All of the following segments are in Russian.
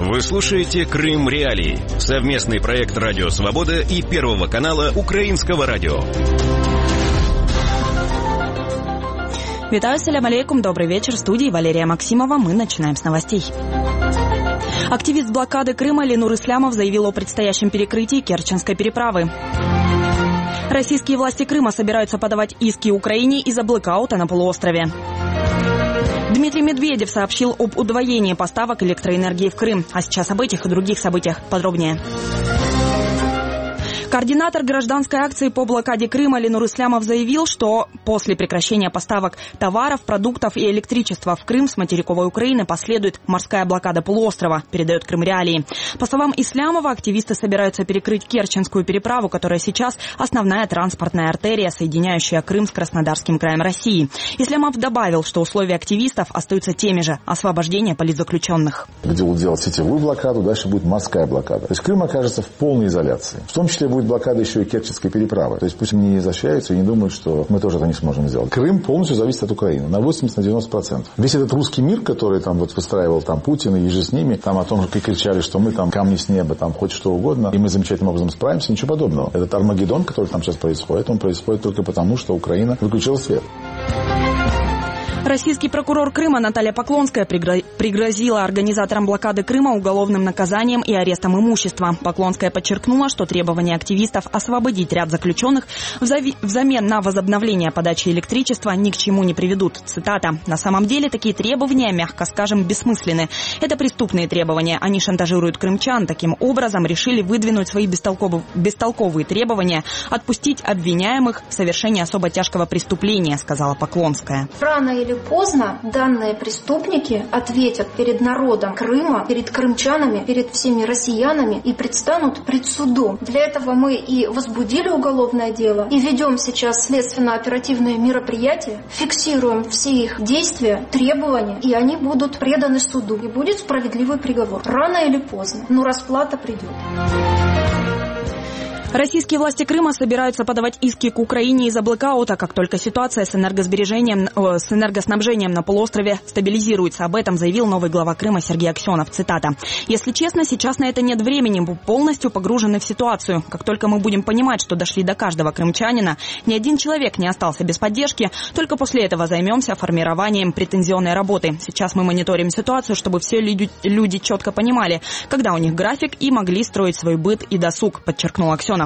Вы слушаете «Крым Реалии» — совместный проект «Радио Свобода» и Первого канала Украинского радио. Витаю, салям алейкум, добрый вечер. В студии Валерия Максимова. Мы начинаем с новостей. Активист блокады Крыма Ленур Ислямов заявил о предстоящем перекрытии Керченской переправы. Российские власти Крыма собираются подавать иски Украине из-за блэкаута на полуострове. Дмитрий Медведев сообщил об удвоении поставок электроэнергии в Крым. А сейчас об этих и других событиях подробнее. Координатор гражданской акции по блокаде Крыма Ленур Ислямов заявил, что после прекращения поставок товаров, продуктов и электричества в Крым с материковой Украины последует морская блокада полуострова, передает Крым Реалии. По словам Ислямова, активисты собираются перекрыть Керченскую переправу, которая сейчас основная транспортная артерия, соединяющая Крым с Краснодарским краем России. Ислямов добавил, что условия активистов остаются теми же – освобождение политзаключенных. Где будут делать сетевую блокаду, дальше будет морская блокада. То есть Крым окажется в полной изоляции. В том числе будет блокада еще и Керченской переправы. То есть пусть они не изощряются и не думают, что мы тоже это не сможем сделать. Крым полностью зависит от Украины. На 80-90%. Весь этот русский мир, который там вот выстраивал там Путин и же с ними, там о том, как кричали, что мы там камни с неба, там хоть что угодно, и мы замечательным образом справимся, ничего подобного. Этот Армагеддон, который там сейчас происходит, он происходит только потому, что Украина выключила свет. Российский прокурор Крыма Наталья Поклонская пригрозила организаторам блокады Крыма уголовным наказанием и арестом имущества. Поклонская подчеркнула, что требования активистов освободить ряд заключенных взамен на возобновление подачи электричества ни к чему не приведут. Цитата. «На самом деле такие требования, мягко скажем, бессмысленны. Это преступные требования. Они шантажируют крымчан. Таким образом решили выдвинуть свои бестолковые требования, отпустить обвиняемых в совершении особо тяжкого преступления», сказала Поклонская. Рано или поздно данные преступники ответят перед народом Крыма, перед крымчанами, перед всеми россиянами и предстанут пред судом. Для этого мы и возбудили уголовное дело, и ведем сейчас следственно-оперативные мероприятия, фиксируем все их действия, требования, и они будут преданы суду. И будет справедливый приговор. Рано или поздно, но расплата придет. Российские власти Крыма собираются подавать иски к Украине из-за блэкаута, как только ситуация с энергоснабжением на полуострове стабилизируется. Об этом заявил новый глава Крыма Сергей Аксенов. Цитата. «Если честно, сейчас на это нет времени. Мы полностью погружены в ситуацию. Как только мы будем понимать, что дошли до каждого крымчанина, ни один человек не остался без поддержки, только после этого займемся формированием претензионной работы. Сейчас мы мониторим ситуацию, чтобы все люди четко понимали, когда у них график и могли строить свой быт и досуг», подчеркнул Аксенов.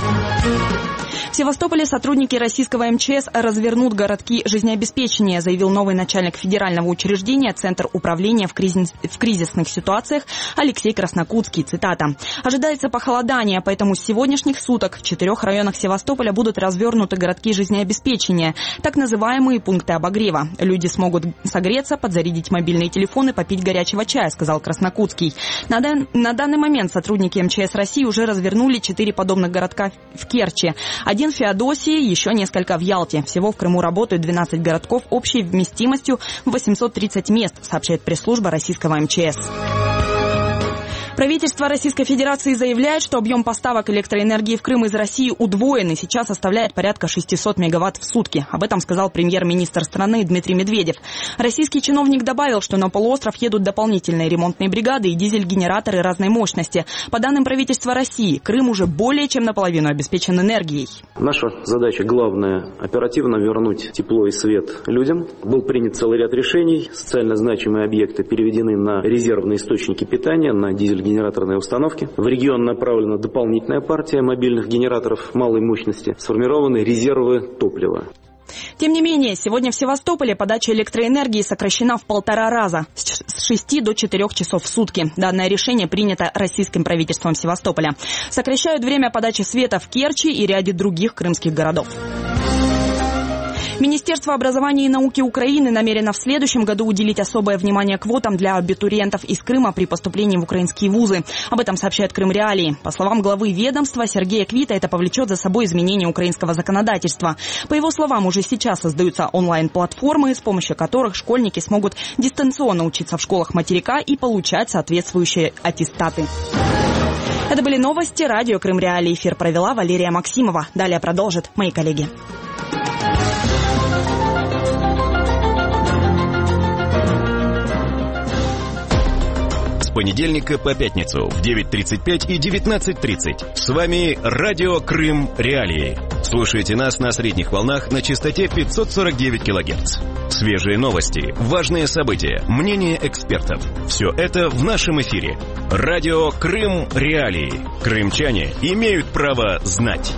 В Севастополе сотрудники российского МЧС развернут городки жизнеобеспечения, заявил новый начальник федерального учреждения Центр управления в кризисных ситуациях Алексей Краснокутский. Цитата. «Ожидается похолодание, поэтому с сегодняшних суток в 4 районах Севастополя будут развернуты городки жизнеобеспечения, так называемые пункты обогрева. Люди смогут согреться, подзарядить мобильные телефоны, попить горячего чая», сказал Краснокутский. На данный момент сотрудники МЧС России уже развернули 4 подобных городка в Керчи. Один в Феодосии, еще несколько в Ялте. Всего в Крыму работают 12 городков общей вместимостью в 830 мест, сообщает пресс-служба российского МЧС. Правительство Российской Федерации заявляет, что объем поставок электроэнергии в Крым из России удвоен и сейчас составляет порядка 600 мегаватт в сутки. Об этом сказал премьер-министр страны Дмитрий Медведев. Российский чиновник добавил, что на полуостров едут дополнительные ремонтные бригады и дизель-генераторы разной мощности. По данным правительства России, Крым уже более чем наполовину обеспечен энергией. Наша задача главная – оперативно вернуть тепло и свет людям. Был принят целый ряд решений. Социально значимые объекты переведены на резервные источники питания, на дизель-генераторные установки. В регион направлена дополнительная партия мобильных генераторов малой мощности. Сформированы резервы топлива. Тем не менее, сегодня в Севастополе подача электроэнергии сокращена в 1,5 раза – с 6 до 4 часов в сутки. Данное решение принято российским правительством Севастополя. Сокращают время подачи света в Керчи и ряде других крымских городов. Министерство образования и науки Украины намерено в следующем году уделить особое внимание квотам для абитуриентов из Крыма при поступлении в украинские вузы. Об этом сообщает Крым Реалии. По словам главы ведомства Сергея Квита, это повлечет за собой изменение украинского законодательства. По его словам, уже сейчас создаются онлайн-платформы, с помощью которых школьники смогут дистанционно учиться в школах материка и получать соответствующие аттестаты. Это были новости. Радио Крым Реалии. Эфир провела Валерия Максимова. Далее продолжат мои коллеги. понедельника по пятницу в 9:35 и 19:30. С вами Радио Крым Реалии. Слушайте нас на средних волнах на частоте 549 кГц. Свежие новости, важные события, мнения экспертов. Все это в нашем эфире. Радио Крым Реалии. Крымчане имеют право знать.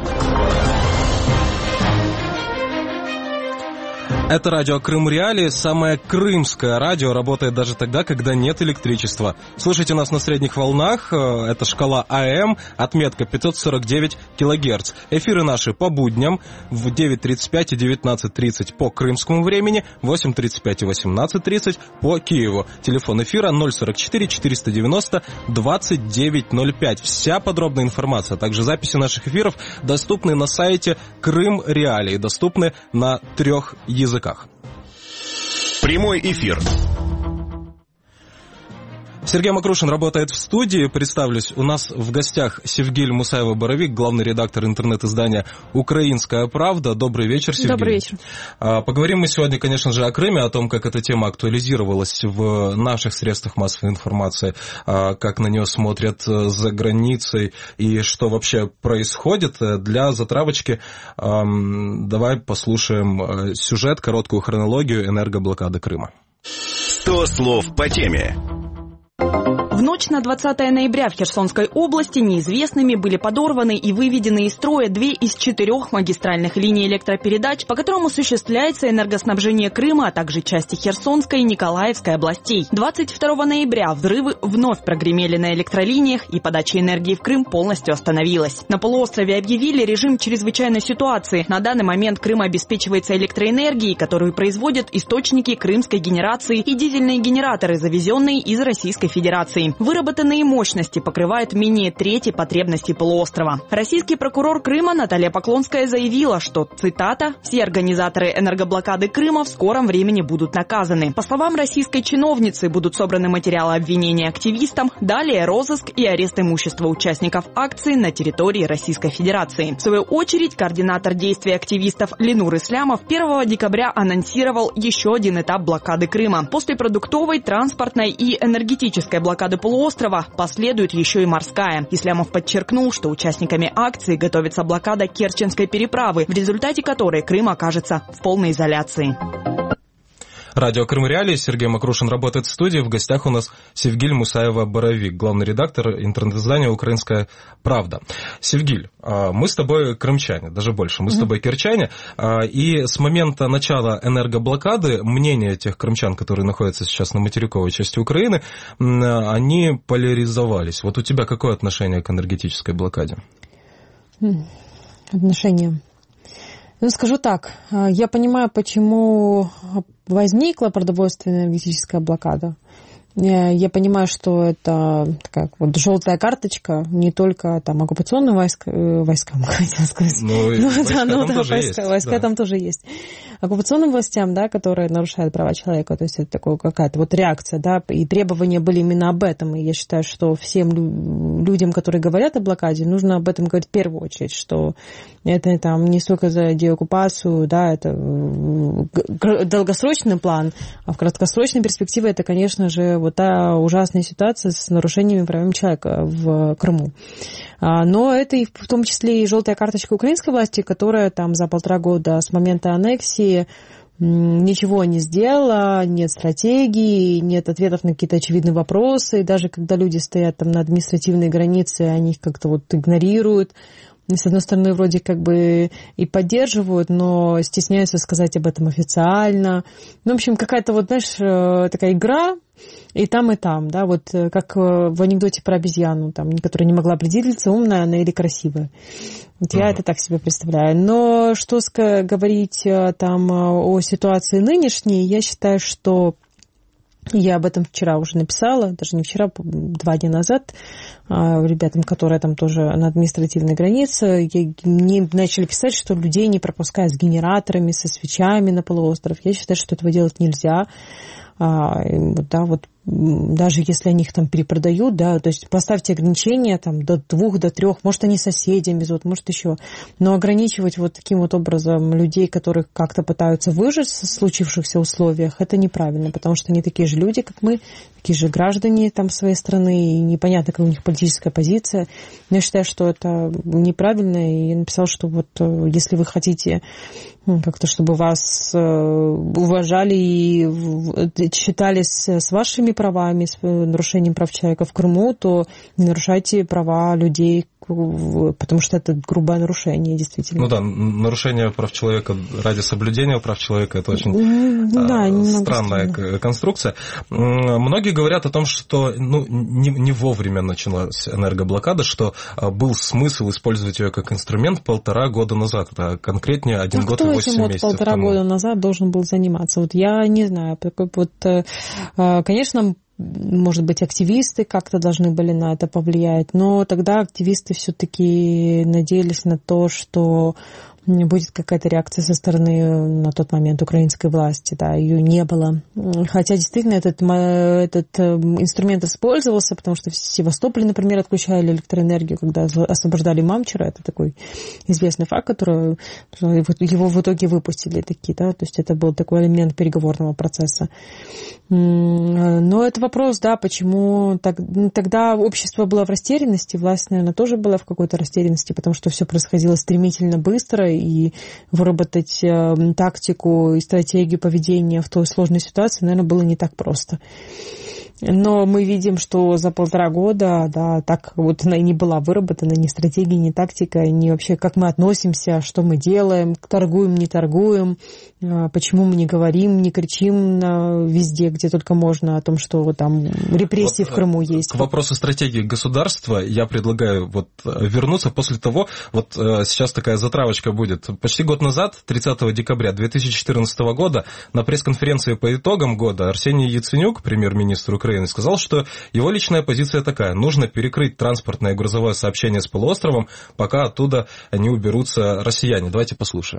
Это радио Крым Реалии, самое крымское радио, работает даже тогда, когда нет электричества. Слушайте нас на средних волнах, это шкала АМ, отметка 549 кГц. Эфиры наши по будням в 9:35 и 19:30 по крымскому времени, 8:35 и 18:30 по Киеву. Телефон эфира 044 490 2905. Вся подробная информация, а также записи наших эфиров доступны на сайте Крым Реалии, доступны на 3 языках. Прямой эфир. Сергей Макрушин работает в студии. Представлюсь, у нас в гостях Севгиль Мусаева-Боровик, главный редактор интернет-издания «Украинская правда». Добрый вечер, Севгиль. Добрый вечер. Поговорим мы сегодня, конечно же, о Крыме, о том, как эта тема актуализировалась в наших средствах массовой информации, как на нее смотрят за границей и что вообще происходит. Для затравочки давай послушаем сюжет, короткую хронологию энергоблокады Крыма. 100 слов по теме. В ночь на 20 ноября в Херсонской области неизвестными были подорваны и выведены из строя 2 из 4 магистральных линий электропередач, по которым осуществляется энергоснабжение Крыма, а также части Херсонской и Николаевской областей. 22 ноября взрывы вновь прогремели на электролиниях, и подача энергии в Крым полностью остановилась. На полуострове объявили режим чрезвычайной ситуации. На данный момент Крым обеспечивается электроэнергией, которую производят источники крымской генерации и дизельные генераторы, завезенные из Российской Федерации. Выработанные мощности покрывают менее трети потребностей полуострова. Российский прокурор Крыма Наталья Поклонская заявила, что, цитата, «все организаторы энергоблокады Крыма в скором времени будут наказаны». По словам российской чиновницы, будут собраны материалы обвинения активистам, далее розыск и арест имущества участников акции на территории Российской Федерации. В свою очередь, координатор действий активистов Ленур Ислямов 1 декабря анонсировал еще один этап блокады Крыма. После продуктовой, транспортной и энергетической блокады полуострова последует еще и морская. Ислямов подчеркнул, что участниками акции готовится блокада Керченской переправы, в результате которой Крым окажется в полной изоляции. Радио Крым Реалии, Сергей Макрушин работает в студии. В гостях у нас Севгиль Мусаева-Боровик, главный редактор интернет-издания «Украинская правда». Севгиль, мы с тобой крымчане, даже больше, мы с тобой керчане, и с момента начала энергоблокады мнения тех крымчан, которые находятся сейчас на материковой части Украины, они поляризовались. Вот у тебя какое отношение к энергетической блокаде? Отношение? Ну, скажу так, я понимаю, почему возникла продовольственная энергетическая блокада. Я понимаю, что это такая вот желтая карточка не только там оккупационным войскам, хотел сказать. Войска там тоже есть. Оккупационным властям, да, которые нарушают права человека, то есть это такая какая-то вот реакция, да, и требования были именно об этом. И я считаю, что всем людям, которые говорят о блокаде, нужно об этом говорить в первую очередь, что это там не столько за деоккупацию, да, это долгосрочный план, а в краткосрочной перспективе это, конечно же, вот та ужасная ситуация с нарушениями прав человека в Крыму. Но это и в том числе и желтая карточка украинской власти, которая там за 1,5 года с момента аннексии ничего не сделала, нет стратегии, нет ответов на какие-то очевидные вопросы. И даже когда люди стоят там на административной границе, они их как-то вот игнорируют. С одной стороны, вроде как бы и поддерживают, но стесняются сказать об этом официально. Ну, в общем, какая-то вот, знаешь, такая игра и там, да, вот как в анекдоте про обезьяну, там, которая не могла определиться, умная она или красивая. Вот я это так себе представляю. Но что говорить там о ситуации нынешней, я считаю, что я об этом вчера уже написала, даже не вчера, 2 дня назад, ребятам, которые там тоже на административной границе, мне начали писать, что людей не пропускают с генераторами, со свечами на полуостров. Я считаю, что этого делать нельзя. Даже если они их там перепродают, да, то есть поставьте ограничения там до 2, до 3, может, они соседям везут, может, еще. Но ограничивать вот таким вот образом людей, которые как-то пытаются выжить в случившихся условиях, это неправильно, потому что они такие же люди, как мы, такие же граждане там своей страны, и непонятно, какая у них политическая позиция. Но я считаю, что это неправильно, и я написала, что вот если вы хотите как-то, чтобы вас уважали и считались с вашими правами, с нарушением прав человека в Крыму, то не нарушайте права людей, потому что это грубое нарушение, действительно. Ну да, нарушение прав человека ради соблюдения прав человека – это очень странная конструкция. Многие говорят о том, что не вовремя началась энергоблокада, что был смысл использовать ее как инструмент 1,5 года назад, а конкретнее 1 год и 8 месяцев тому. 1,5 года назад должен был заниматься? Вот я не знаю. Конечно, может быть, активисты как-то должны были на это повлиять, но тогда активисты все-таки надеялись на то, что будет какая-то реакция со стороны на тот момент украинской власти, да, ее не было. Хотя действительно этот инструмент использовался, потому что в Севастополе, например, отключали электроэнергию, когда освобождали Мамчера, это такой известный факт, который его в итоге выпустили такие, да, то есть это был такой элемент переговорного процесса. Но это вопрос, да, почему тогда общество было в растерянности, власть, наверное, тоже была в какой-то растерянности, потому что все происходило стремительно, быстро, и выработать тактику и стратегию поведения в той сложной ситуации, наверное, было не так просто. Но мы видим, что за 1,5 года, да, так вот она и не была выработана ни стратегия, ни тактика, ни вообще как мы относимся, что мы делаем, торгуем, не торгуем, почему мы не говорим, не кричим везде, где только можно, о том, что там репрессии в Крыму есть. К вопросу стратегии государства я предлагаю вернуться после того, сейчас такая затравочка будет. Почти год назад, 30 декабря 2014 года, на пресс-конференции по итогам года Арсений Яценюк, премьер-министр Украины, сказал, что его личная позиция такая: нужно перекрыть транспортное и грузовое сообщение с полуостровом, пока оттуда не уберутся россияне. Давайте послушаем.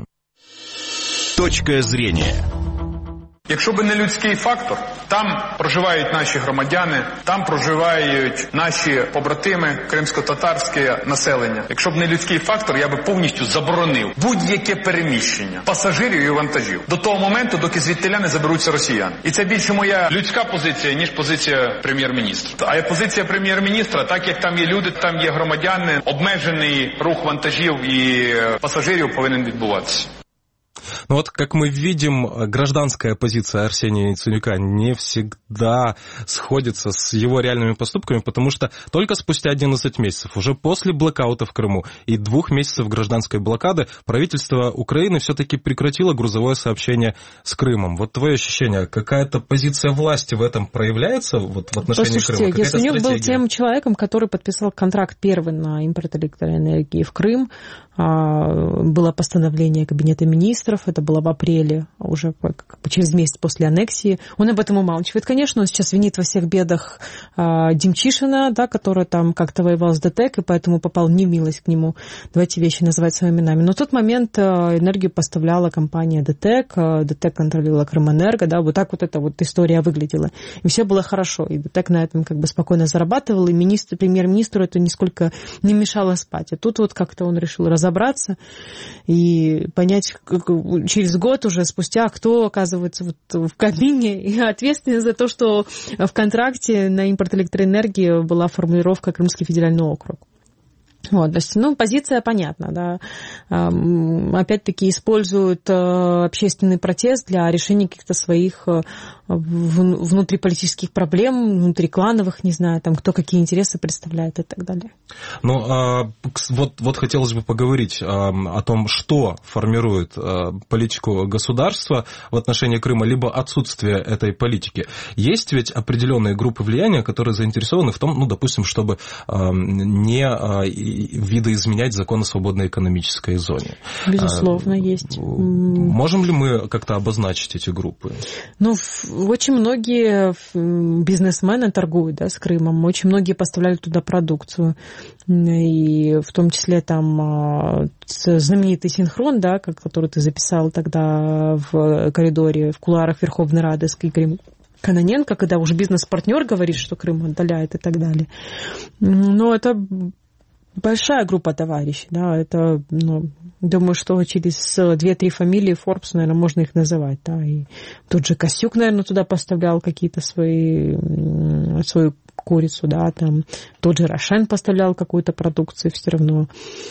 Точка зрения. Якщо би не людський фактор, там проживають наші громадяни, там проживають наші побратими, кримсько-татарське населення. Якщо б не людський фактор, я би повністю заборонив будь-яке переміщення пасажирів і вантажів до того моменту, доки звідтиля не заберуться росіяни. І це більше моя людська позиція, ніж позиція прем'єр-міністра. А позиція прем'єр-міністра, так як там є люди, там є громадяни, обмежений рух вантажів і пасажирів повинен відбуватися. Ну как мы видим, гражданская позиция Арсения Яценюка не всегда сходится с его реальными поступками, потому что только спустя 11 месяцев, уже после блокаута в Крыму и 2 месяцев гражданской блокады, правительство Украины все-таки прекратило грузовое сообщение с Крымом. Твое ощущение, какая-то позиция власти в этом проявляется в отношении Крыма? Яценюк был тем человеком, который подписал контракт первый на импорт электроэнергии в Крым. Было постановление Кабинета министров, это было в апреле, уже через месяц после аннексии. Он об этом умалчивает, конечно, он сейчас винит во всех бедах Демчишина, да, который там как-то воевал с ДТЭК, и поэтому попал в немилость к нему. Давайте вещи называть своими именами. Но в тот момент энергию поставляла компания ДТЭК, ДТЭК контролировала Крымэнерго, да, так эта история выглядела. И все было хорошо, и ДТЭК на этом спокойно зарабатывал, и премьер-министру это нисколько не мешало спать. А тут как-то он решил разобраться и понять через год уже спустя, кто оказывается в кабине и ответственен за то, что в контракте на импорт электроэнергии была формулировка Крымский федеральный округ. То есть, позиция понятна, да. Опять-таки используют общественный протест для решения каких-то своих внутриполитических проблем, внутриклановых, не знаю, кто какие интересы представляет и так далее. Хотелось бы поговорить о том, что формирует политику государства в отношении Крыма, либо отсутствие этой политики. Есть ведь определенные группы влияния, которые заинтересованы в том, допустим, чтобы не видоизменять закон о свободной экономической зоне. Безусловно, есть. Можем ли мы как-то обозначить эти группы? Очень многие бизнесмены торгуют, да, с Крымом, очень многие поставляли туда продукцию, и в том числе там знаменитый синхрон, да, который ты записал тогда в коридоре, в кулуарах Верховной Рады с Игорем Кононенко, когда уже бизнес-партнер говорит, что Крым отдаляет и так далее. Но это большая группа товарищей, да, это, думаю, что через 2-3 фамилии Forbes, наверное, можно их называть, да, и тот же Косюк, наверное, туда поставлял какие-то свою курицу, да, там тот же Рошен поставлял какую-то продукцию все равно,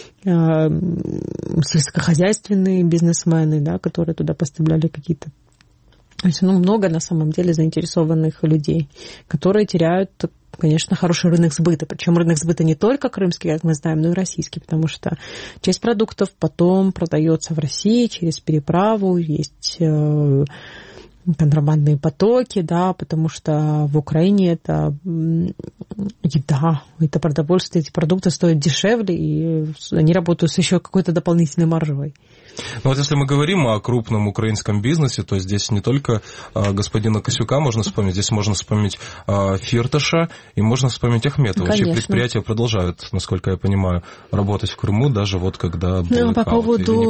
сельскохозяйственные бизнесмены, да, которые туда поставляли какие-то. То есть, много на самом деле заинтересованных людей, которые теряют, конечно, хороший рынок сбыта. Причем рынок сбыта не только крымский, как мы знаем, но и российский, потому что часть продуктов потом продается в России через переправу, есть контрабандные потоки, да, потому что в Украине это еда, это продовольствие, эти продукты стоят дешевле, и они работают с еще какой-то дополнительной маржой. Ну вот если мы говорим о крупном украинском бизнесе, то здесь не только господина Косюка можно вспомнить, здесь можно вспомнить Фирташа и можно вспомнить Ахметова. Чьи предприятия продолжают, насколько я понимаю, работать в Крыму, даже вот когда был по поводу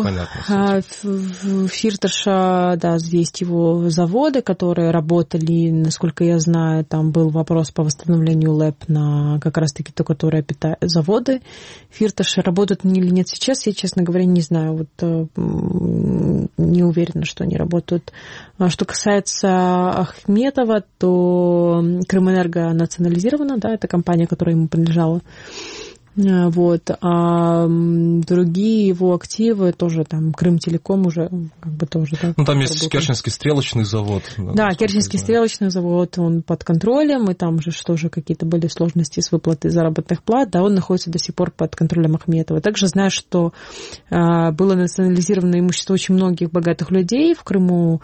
Фирташа, да, есть его заводы, которые работали, насколько я знаю, там был вопрос по восстановлению ЛЭП на как раз-таки то, которое питает заводы. Фирташи работают или нет сейчас, я, честно говоря, не знаю, вот не уверена, что они работают. Что касается Ахметова, то Крымэнерго национализирована, да, это компания, которая ему принадлежала. Вот. А другие его активы тоже там Крымтелеком уже как бы тоже. Да, там есть Керченский стрелочный завод. Да, Керченский стрелочный завод, он под контролем, и там же тоже какие-то были сложности с выплатой заработных плат, да, он находится до сих пор под контролем Ахметова. Также знаю, что было национализировано имущество очень многих богатых людей в Крыму,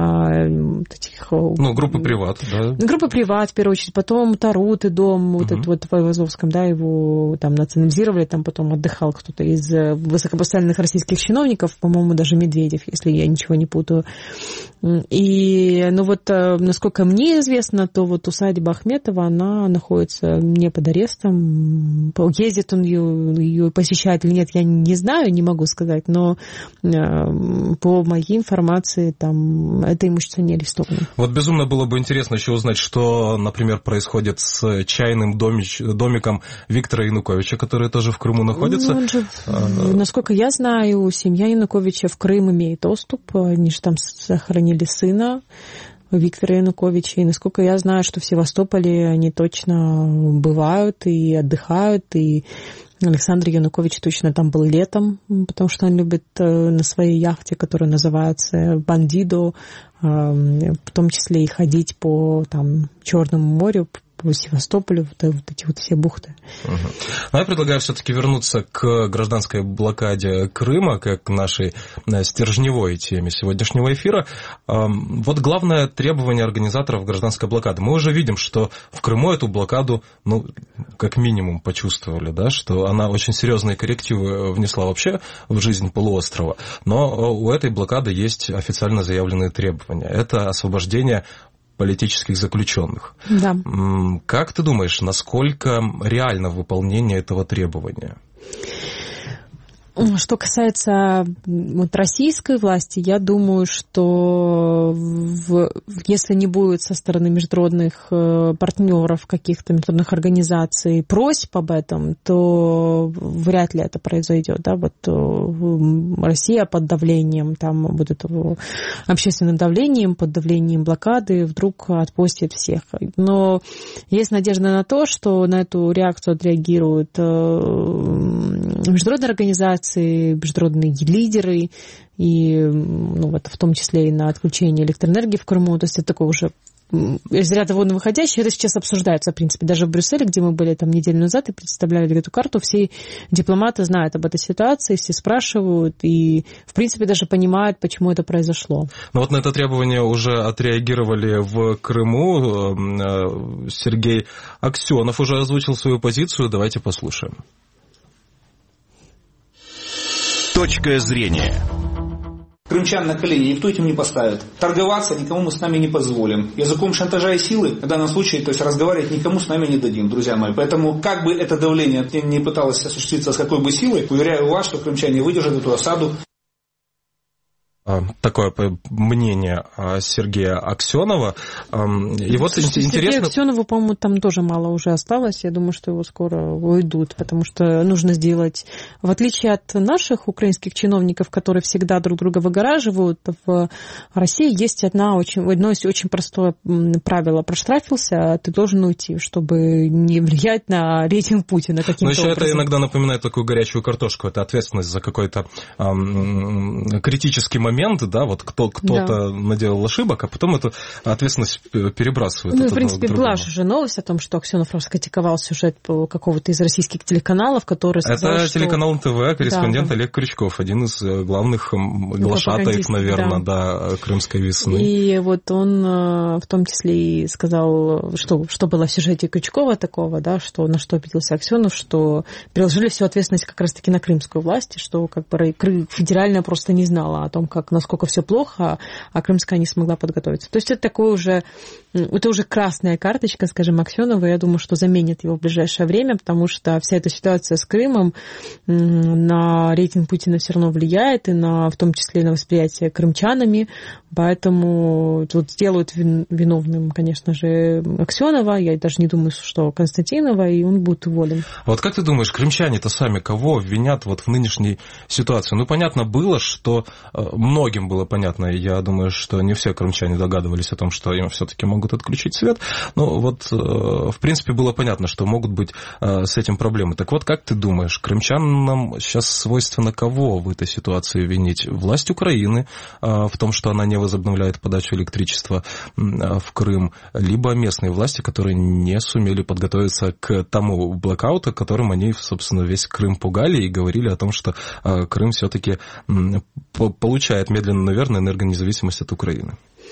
группы приват, да. Группы приват, в первую очередь, потом Тарут и дом, вот этот вот в Айвазовском, да, его там национализировали, там потом отдыхал кто-то из высокопоставленных российских чиновников, по-моему, даже Медведев, если я ничего не путаю. И, насколько мне известно, то вот усадьба Ахметова, она находится не под арестом. Ездит он ее посещает или нет, я не знаю, не могу сказать, но по моей информации, там, это имущество не арестовано. Вот безумно было бы интересно еще узнать, что, например, происходит с чайным домиком Виктора Януковича, который тоже в Крыму находится. Насколько я знаю, семья Януковича в Крым имеет доступ. Они же там сохранили сына Виктора Януковича. И насколько я знаю, что в Севастополе они точно бывают и отдыхают, и Александр Янукович точно там был летом, потому что он любит на своей яхте, которая называется «Бандидо», в том числе и ходить по там Черному морю, по Севастополю, вот эти вот все бухты. Я предлагаю все-таки вернуться к гражданской блокаде Крыма, как к нашей стержневой теме сегодняшнего эфира. Вот главное требование организаторов гражданской блокады. Мы уже видим, что в Крыму эту блокаду, как минимум, почувствовали, да, что она очень серьезные коррективы внесла вообще в жизнь полуострова. Но у этой блокады есть официально заявленные требования. Это освобождение политических заключенных. Да. Как ты думаешь, насколько реально выполнение этого требования? Что касается российской власти, я думаю, что если не будет со стороны международных партнеров, каких-то международных организаций просьб об этом, то вряд ли это произойдет. Да? Россия под давлением, там будет общественным давлением, под давлением блокады вдруг отпустит всех. Но есть надежда на то, что на эту реакцию отреагируют международные организации, международные лидеры, и в том числе и на отключение электроэнергии в Крыму. То есть это такое уже из ряда вон выходящее. Это сейчас обсуждается, в принципе, даже в Брюсселе, где мы были там неделю назад и представляли эту карту. Все дипломаты знают об этой ситуации, все спрашивают и, в принципе, даже понимают, почему это произошло. Но вот на это требование уже отреагировали в Крыму. Сергей Аксенов уже озвучил свою позицию. Давайте послушаем. Точка зрения. Крымчан на колени никто этим не поставит. Торговаться никому мы с нами не позволим. Языком шантажа и силы в данном случае, то есть разговаривать никому с нами не дадим, друзья мои. Поэтому как бы это давление не пыталось осуществиться с какой бы силой, уверяю вас, что крымчане выдержат эту осаду. Такое мнение Сергея Аксенова. И вот интересно... Сергею Аксенову, по-моему, там тоже мало уже осталось. Я думаю, что его скоро уйдут, потому что нужно сделать... В отличие от наших украинских чиновников, которые всегда друг друга выгораживают, в России есть одно очень простое правило. Проштрафился, ты должен уйти, чтобы не влиять на рейтинг Путина каким-то образом. Но еще это иногда напоминает такую горячую картошку. Это ответственность за какой-то критический момент, да, вот кто-то наделал ошибок, а потом эту ответственность перебрасывает. Ну, в принципе, была же новость о том, что Аксенов раскритиковал сюжет какого-то из российских телеканалов, который сказал, это что... телеканал НТВ, корреспондент Олег Крючков, один из главных глашатаев, наверное, крымской весны. И вот он в том числе и сказал, что было в сюжете Крючкова такого, да, на что обиделся Аксенов, что переложили всю ответственность как раз-таки на крымскую власть, что как бы федеральная просто не знала о том, насколько все плохо, а крымская не смогла подготовиться. То есть это уже красная карточка, скажем, Аксенова. Я думаю, что заменит его в ближайшее время, потому что вся эта ситуация с Крымом на рейтинг Путина все равно влияет, и в том числе и на восприятие крымчанами. Поэтому тут сделают виновным, конечно же, Аксенова. Я даже не думаю, что Константинова, и он будет уволен. А вот как ты думаешь, крымчане-то сами кого обвинят вот в нынешней ситуации? Ну, понятно было, что многим было понятно, и я думаю, что не все крымчане догадывались о том, что им все-таки могут отключить свет. Но вот, в принципе, было понятно, что могут быть с этим проблемы. Так вот, как ты думаешь, крымчанам сейчас свойственно кого в этой ситуации винить? Власть Украины в том, что она не возобновляет подачу электричества в Крым, либо местные власти, которые не сумели подготовиться к тому блэкауту, которым они, собственно, весь Крым пугали и говорили о том, что Крым все-таки получает медленно, наверное, энергонезависимость от Украины.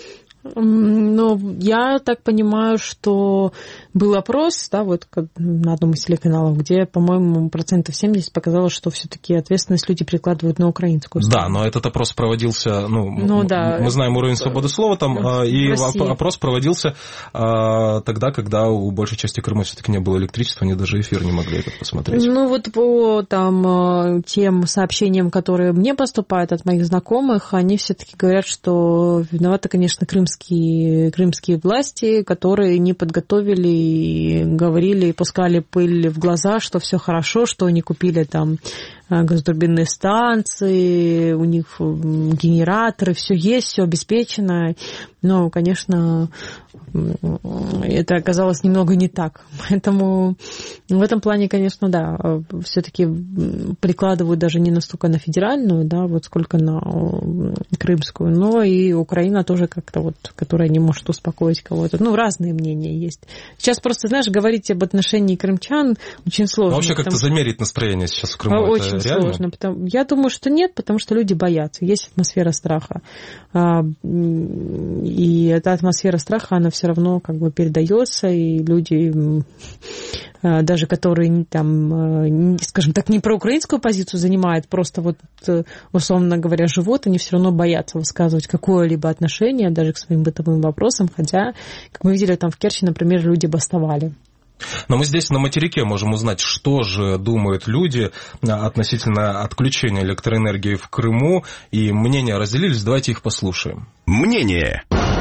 Но я так понимаю, что был опрос, да, вот на одном из телеканалов, где, по-моему, 70% показало, что все-таки ответственность люди перекладывают на украинскую сторону. Да, но этот опрос проводился, мы знаем уровень свободы слова там, и опрос проводился тогда, когда у большей части Крыма все-таки не было электричества, они даже эфир не могли это посмотреть. Ну вот по тем сообщениям, которые мне поступают от моих знакомых, они все-таки говорят, что виноваты, конечно, крымские власти, которые не подготовили и говорили, и пускали пыль в глаза, что все хорошо, что они купили там газотурбинные станции, у них генераторы, все есть, все обеспечено. Но, конечно, это оказалось немного не так. Поэтому в этом плане, конечно, да, все-таки прикладывают даже не настолько на федеральную, да, вот сколько на крымскую, но и Украина тоже как-то вот, которая не может успокоить кого-то. Разные мнения есть. Сейчас просто, знаешь, говорить об отношении крымчан очень сложно. Но вообще как-то замерить настроение сейчас в Крыму, очень сложно. Я думаю, что нет, потому что люди боятся. Есть атмосфера страха. И эта атмосфера страха, она все равно как бы передается, и люди, даже которые там, скажем так, не проукраинскую позицию занимают, просто вот, условно говоря, живут, они все равно боятся высказывать какое-либо отношение даже к своим бытовым вопросам, хотя, как мы видели, там в Керчи, например, люди бастовали. Но мы здесь на материке можем узнать, что же думают люди относительно отключения электроэнергии в Крыму, и мнения разделились, давайте их послушаем. Мнение.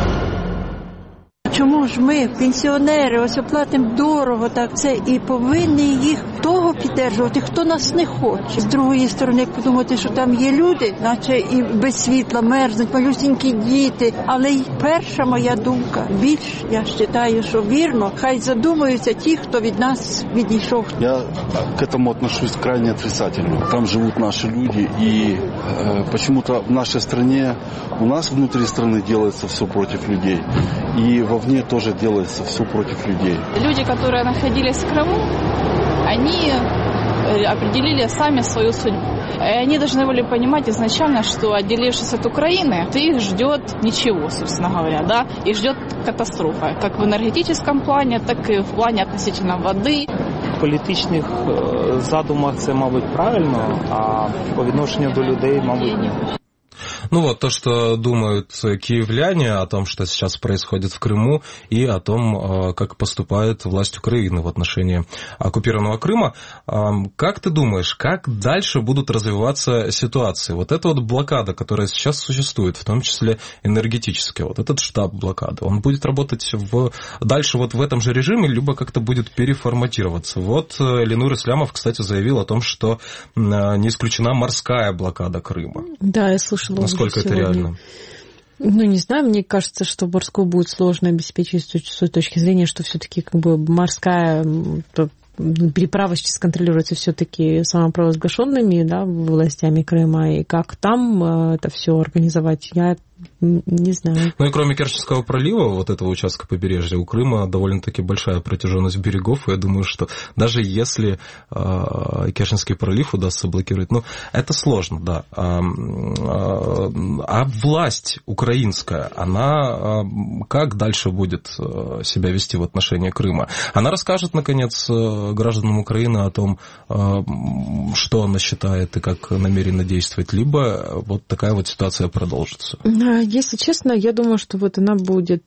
Чому ж ми, пенсіонери, ось оплатимо дорого, так це, і повинні їх того підтримувати, хто нас не хоче. З другої сторони, як подумати, що там є люди, наче і без світла мерзнуть, малюсінькі діти. Але й перша моя думка, більш, я вважаю, що вірно, хай задумаються ті, хто від нас відійшов. Я к этому отношусь крайне отрицательно. Там живут наши люди, и почему-то в нашей стране, у нас внутри страны делается все против людей. И вовне тоже делается все против людей. Люди, которые находились в Крыму, они определили сами свою судьбу. И они должны были понимать изначально, что, отделившись от Украины, их ждет ничего, собственно говоря, да, и ждет катастрофа, как в энергетическом плане, так и в плане относительно воды. В політичних задумах це, мабуть, правильно, а по відношенню до людей, мабуть, ні. Ну вот, то, что думают киевляне о том, что сейчас происходит в Крыму, и о том, как поступает власть Украины в отношении оккупированного Крыма. Как ты думаешь, как дальше будут развиваться ситуации? Вот эта вот блокада, которая сейчас существует, в том числе энергетическая, вот этот штаб блокады, он будет работать дальше вот в этом же режиме, либо как-то будет переформатироваться? Вот Ленур Ислямов, кстати, заявил о том, что не исключена морская блокада Крыма. Да, я слышала. Насколько это реально? Ну, не знаю, мне кажется, что морскую будет сложно обеспечить с той точки зрения, что все-таки как бы морская переправа сейчас контролируется все-таки самопровозглашенными, да, властями Крыма, и как там это все организовать, я не знаю. Ну и кроме Керченского пролива, вот этого участка побережья, у Крыма довольно-таки большая протяженность берегов, и я думаю, что даже если Керченский пролив удастся блокировать, ну, это сложно, да. А власть украинская, она как дальше будет себя вести в отношении Крыма? Она расскажет, наконец, гражданам Украины о том, что она считает и как намерена действовать, либо вот такая вот ситуация продолжится? Если честно, я думаю, что вот она будет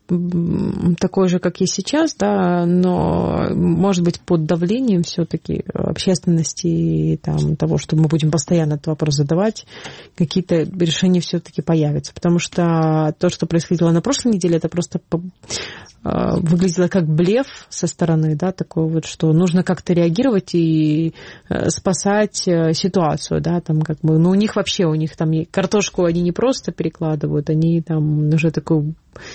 такой же, как и сейчас, да, но, может быть, под давлением все-таки общественности и там, того, что мы будем постоянно этот вопрос задавать, какие-то решения все-таки появятся. Потому что то, что происходило на прошлой неделе, это просто выглядело как блеф со стороны, да, такой вот, что нужно как-то реагировать и спасать ситуацию, да, там как бы, ну, у них там картошку они не просто перекладывают, они там уже такую,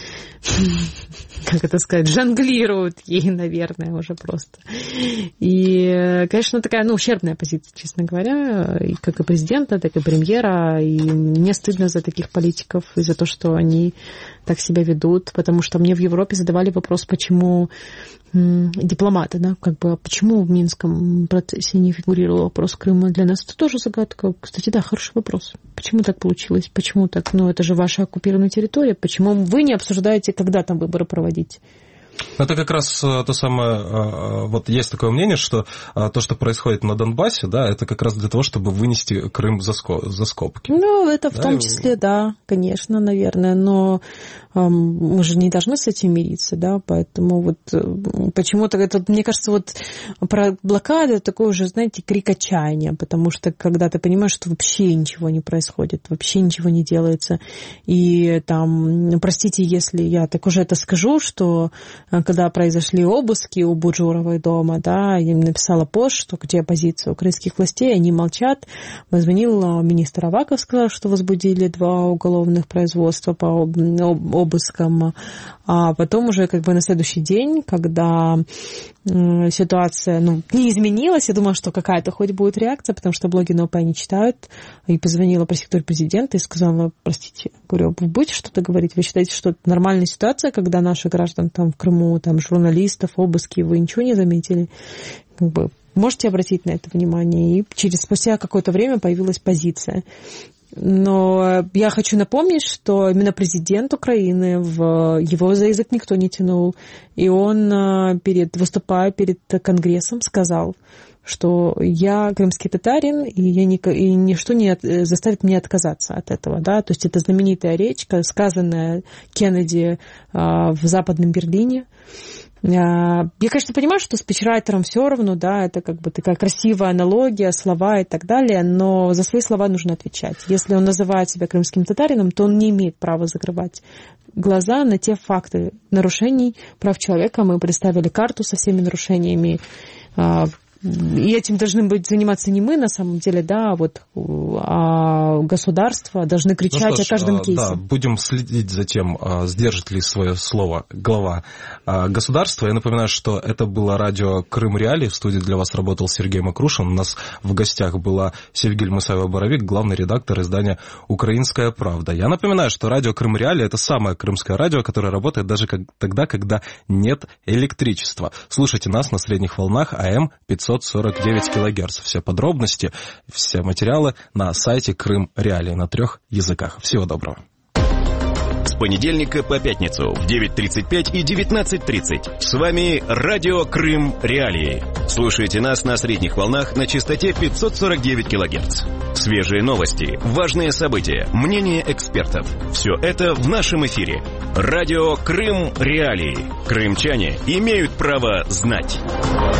как это сказать, жонглируют ей, наверное, уже просто. И, конечно, такая, ущербная позиция, честно говоря, и как и президента, так и премьера, и мне стыдно за таких политиков и за то, что они так себя ведут, потому что мне в Европе задавали вопрос, почему дипломаты, да, как бы, почему в Минском процессе не фигурировал вопрос Крыма. Для нас это тоже загадка. Кстати, да, хороший вопрос. Почему так получилось? Почему так? Ну, это же ваша оккупированная территория. Почему вы не обсуждаете, когда там выборы проводить? Это как раз то самое, вот есть такое мнение, что то, что происходит на Донбассе, да, это как раз для того, чтобы вынести Крым за скобки. Ну, это в том числе, да, конечно, наверное, но мы же не должны с этим мириться, да, поэтому вот почему-то это, мне кажется, вот про блокаду такой уже, знаете, крик отчаяния, потому что когда ты понимаешь, что вообще ничего не происходит, вообще ничего не делается, и там, простите, если я так уже это скажу, что когда произошли обыски у Буджуровой дома, да, я им написала пост, что где позиция украинских властей, они молчат. Позвонил министр Аваков, сказал, что возбудили 2 уголовных производства по обыскам. А потом уже как бы на следующий день, когда ситуация не изменилась, я думала, что какая-то хоть будет реакция, потому что блоги на ОП не читают, и позвонила пресс-секретарь президента и сказала, простите, говорю, вы будете что-то говорить? Вы считаете, что это нормальная ситуация, когда наши граждан там в Крыму, там журналистов, обыски, вы ничего не заметили? Как бы, можете обратить на это внимание? И спустя какое-то время появилась позиция. Но я хочу напомнить, что именно президент Украины, его за язык никто не тянул, и он, выступая перед Конгрессом, сказал, что я крымский татарин, и ничто не заставит меня отказаться от этого. Да? То есть это знаменитая речь, сказанная Кеннеди в Западном Берлине. Я, конечно, понимаю, что спичрайтерам все равно, да, это как бы такая красивая аналогия, слова и так далее, но за свои слова нужно отвечать. Если он называет себя крымским татарином, то он не имеет права закрывать глаза на те факты нарушений прав человека. Мы представили карту со всеми нарушениями, и этим должны заниматься не мы, на самом деле, да, а государство должны кричать о каждом кейсе. Да, будем следить за тем, сдержит ли свое слово глава государства. Я напоминаю, что это было радио «Крым Реалии». В студии для вас работал Сергей Макрушин. У нас в гостях была Севгиль Мусаева-Боровик, главный редактор издания «Украинская правда». Я напоминаю, что радио «Крым Реалии» — это самое крымское радио, которое работает даже тогда, когда нет электричества. Слушайте нас на средних волнах АМ 549 килогерц. Все подробности, все материалы на сайте Крым Реалии на 3 языках. Всего доброго. С понедельника по пятницу в 9:35 и 19:30. С вами Радио Крым Реалии. Слушайте нас на средних волнах на частоте 549 кГц. Свежие новости, важные события, мнения экспертов. Все это в нашем эфире. Радио Крым Реалии. Крымчане имеют право знать.